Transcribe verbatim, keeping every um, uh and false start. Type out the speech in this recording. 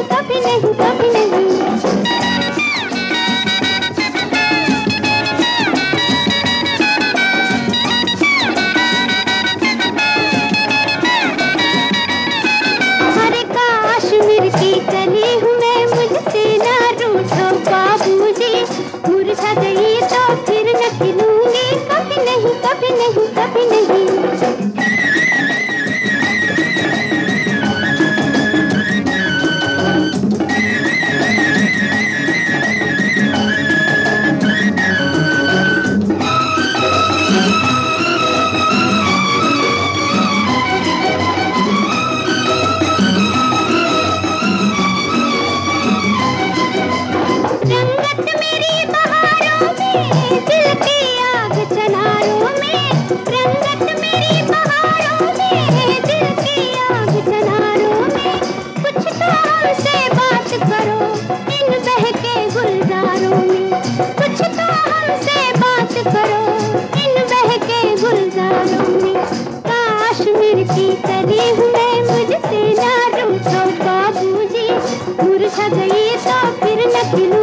कभी नहीं, कभी नहीं। कश्मीर की कली हूँ मैं, मुझसे ना रूठो बाबूजी। मुरझा गई तो फिर न खिलूंगी, कभी नहीं, कभी नहीं, कभी नहीं। कश्मीर की कली हूँ मैं, मुझसे ना रूठो बाबूजी। मुरझा गई तो फिर न खिलूं